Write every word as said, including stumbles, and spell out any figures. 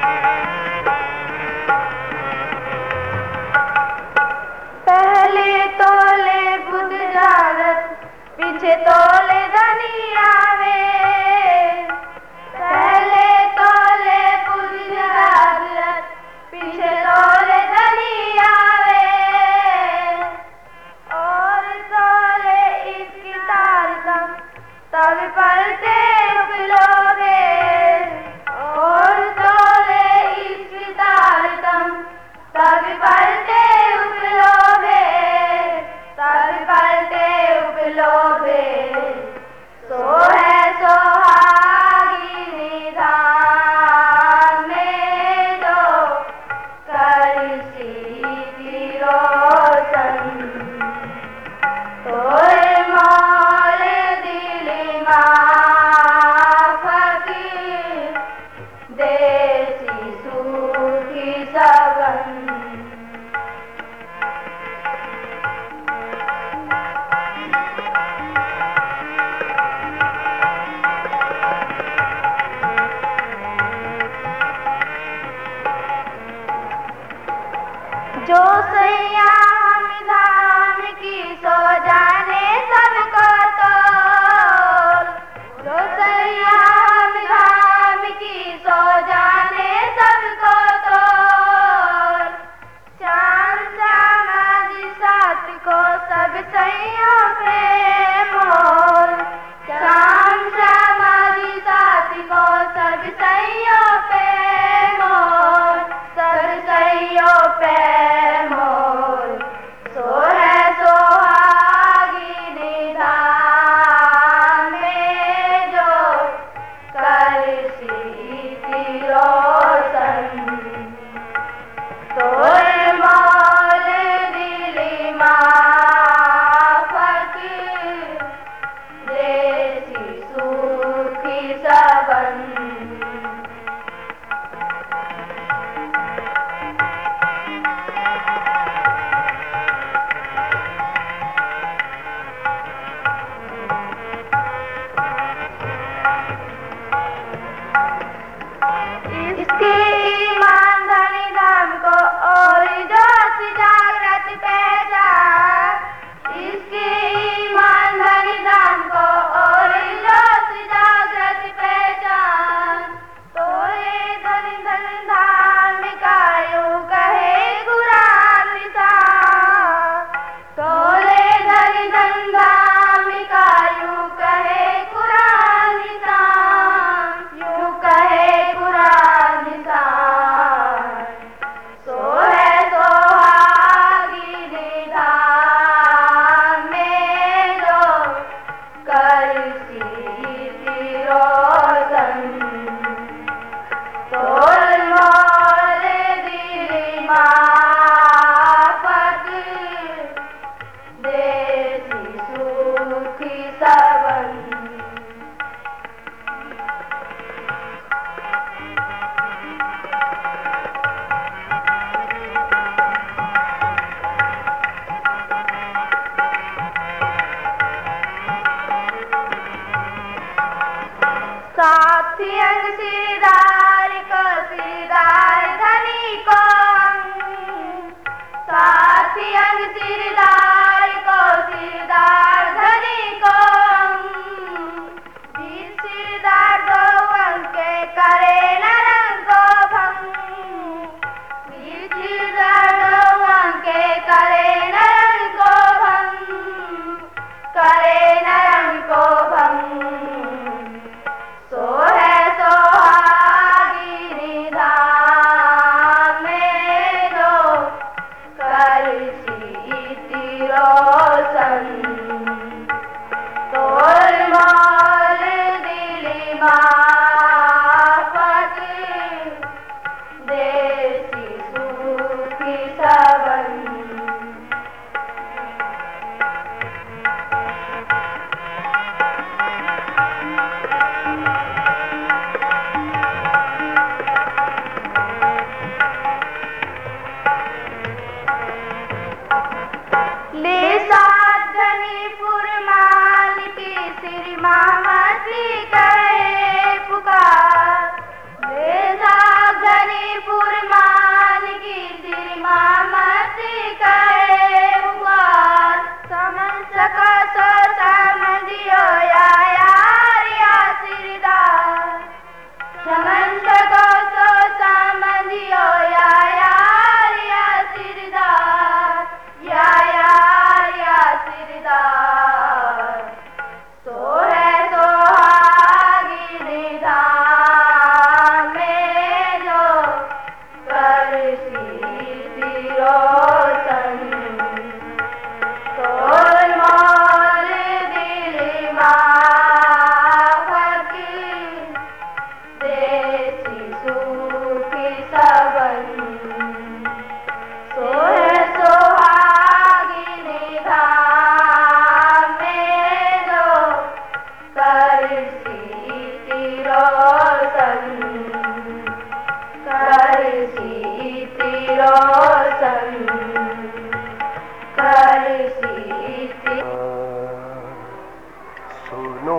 पहले तोले बुध जागत, पीछे तोले धनी आवे। पहले तोले बुध जागत, पीछे तोले धनी आवे। और तोले इसकी तारतम, तब पलटे उपलोगे। और तोले इसकी तारतम, तब पलटे उपलोगे। तब पलटे उपलोगे। सो है सोहागिनी धाम में जो करसी की रोशन। तोरे मोले दिली माँ फकीर, देसी सूखी सबन। जो सैया धाम की सो जाने सबको तोल। जो सैया धाम की सो जाने सबको तोल। श्याम श्यामाजी साथ को सब सैया पे मोल। श्याम श्यामाजी साथ को सब सैया पे मोल। सब सैया पे मोल। सो है सोहागिनी धाम में जो करसी की रोशन। तोरे मोले दिली माँ फकीर, देसी सूखी सबन। इसकी ईमान धनी धाम को और जोश जागृत पहचान। इसकी ईमान धनी धाम को और जोश जागृत पहचान। तोरे धनी धन धाम का यूं कहे कुरान निशान। तोरे धनी धन धाम का यूं कहे कुरान निशान। यूं कहे कुरान निशान। सो है सोहागिनी धाम में जो करसी की रोशन। तोरे मोले दिली माँ फकीर, देसी सूखी सबन। साथी अंग सिरदार को सिरदार धनी को अंग। साथी अंग सिरदार को सिरदार धनी को अंग। वीर सिरदार दो अंग के करे न रंग को भंग। वीर सिरदार दो अंग के करे न रंग को भंग। करे न रंग को भंग। सो है सोहा रोशन कर सी